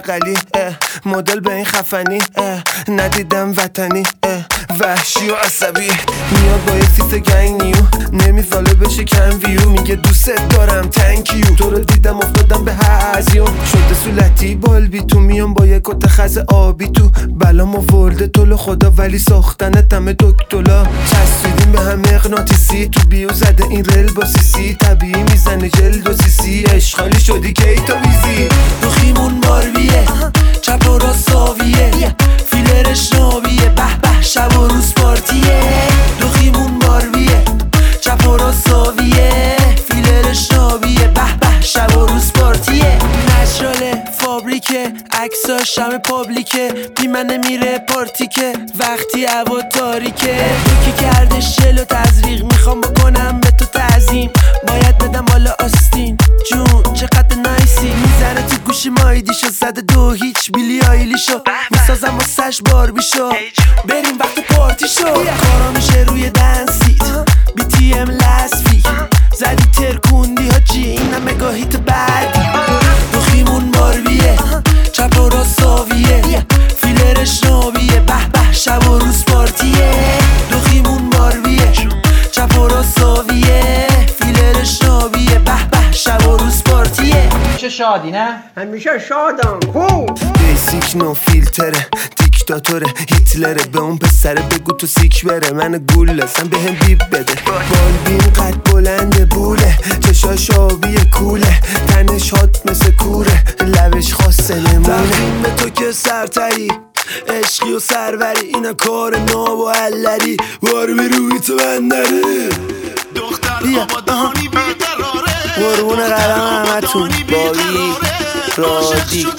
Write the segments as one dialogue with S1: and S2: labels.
S1: بغلی مدل به این خفنی ندیدم وطنی وحشی و عصبی میاد با یه سیس گنگ نیو نمیذاله بشه کم ویو میگه دوست دارم تنکیو تو رو دیدم افتادم به هزیون شده صورتی بالبی تو میام با یه کت خز آبی تو بلام آورده طول خدا ولی ساختنت همه دکتلا چسبیدیم به هم مغناطیسی تو بیو زده این رل با سیسی طبیعی میزنه جلد و سیسی اشغالی شدی کی تا ویزی
S2: روخیمون باربیه چپ و راست ساویه فیلرش نابیه به به شب و روز پارتیه روخیمون باربیه چپ و راست ساویه فیلرش نابیه به به شب و روز پارتیه نشراله فابریکه عکساش همه پابلیکه بی من نمیره پارتیکه وقتی هوا تاریکه یکی کرده شل و تزریق میخوام بکنم به تو تعظیم باید بدم حالا آستین جون چقدر نایسی میزنه تو گوشی مایدیشو زده 2-0 بیلی آیلیشو میسازم و سش باربیشو بریم وقت پارتیشو کارا میشه روی دنسیت BTM لسفی زدی ترکوندی هاچی اینم مگاهیت بعدی روخیمون باربیه چپ و راست ساویه فیلرش نابیه به به شب و روز پارتیه روخیمون باربیه چپ و راست ساویه فیلرش نابیه به به شب و روز پارتیه
S3: همیشه شادی نه؟
S4: همیشه شادم
S1: بیسیک نو فیلتره دیکتاتوره هیتلره به اون پسره بگو تو سیک بره من گوله سن به هم بیب بده بالبین قد بلنده بوله چشاش آبی کوله تنش هات مثل کوره لبش خاصه نمونه
S2: تقدیم به تو که سرتری عشقی و سروری اینا کار ناب و علری بار به روی تو بندری
S5: دختر آبادانی بیقراره
S1: قربون قلم همتون بابی رادی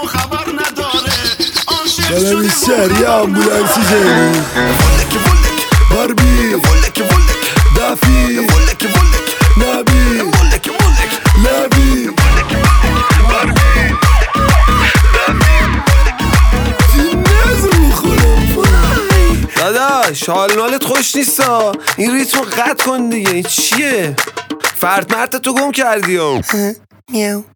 S2: قلمی سری آمبولانسی زنی باربی دافی نبی لبی
S1: داداش حال مالت خوش نیستا این ریتمو قطع کن دیگه چیه فرد مرد تو گم کردی میاو